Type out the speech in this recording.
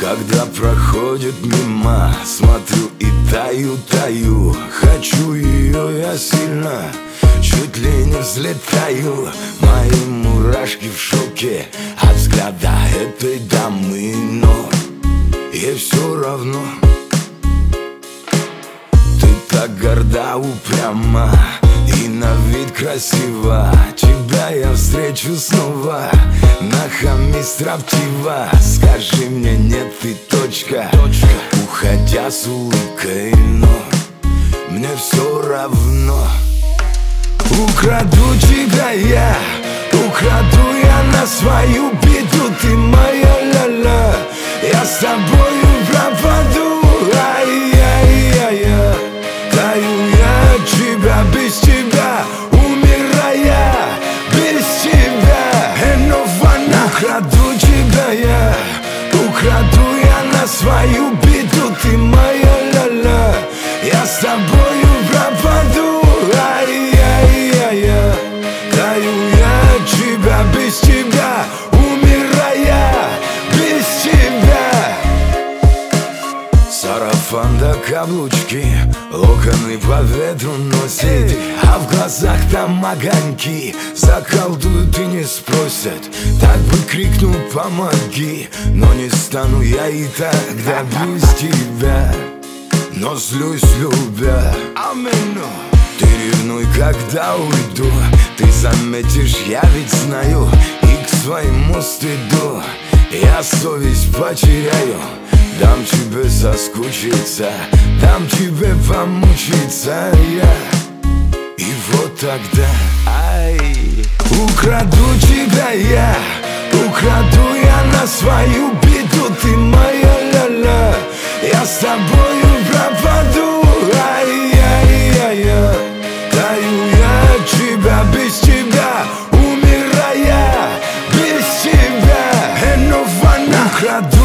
Когда проходит мимо, смотрю и таю. Хочу ее я сильно, чуть ли не взлетаю. Мои мурашки в шоке от взгляда этой дамы, но ей все равно. Ты так горда, упряма и на вид красива. Тебя я встречу снова, нахами строптива. Скажи мне нет и точка, уходя с улыбкой, но мне все равно. Украду тебя я, украду я на свою беду. Ты моя ля-ля, я с тобою пропаду. Ай-яй-яй-я, таю я от тебя, без тебя умирая, без тебя энована. Украду тебя я, украду я на свою беду. Ты моя ля-ля, я с тобою пропаду. Ай-яй-яй-я, таю я от тебя, без тебя умирая, без тебя. Сарафан да каблучки, локоны по ветру носит, а в глазах там огоньки. Заколдуют и не спросят, так бы крикнул помоги. Но не стану я и тогда без тебя, но злюсь любя. Аминь. Ты ревнуй, когда уйду, ты заметишь, я ведь знаю. И к своему стыду я совесть потеряю. Дам тебе соскучиться, дам тебе помучиться я. И вот тогда, ай, украду тебя я, украду я на свою беду. Ты моя ля-ля, я с тобою пропаду. Ай-яй-яй-я, таю я от тебя, без тебя умирая, без тебя энована. Украду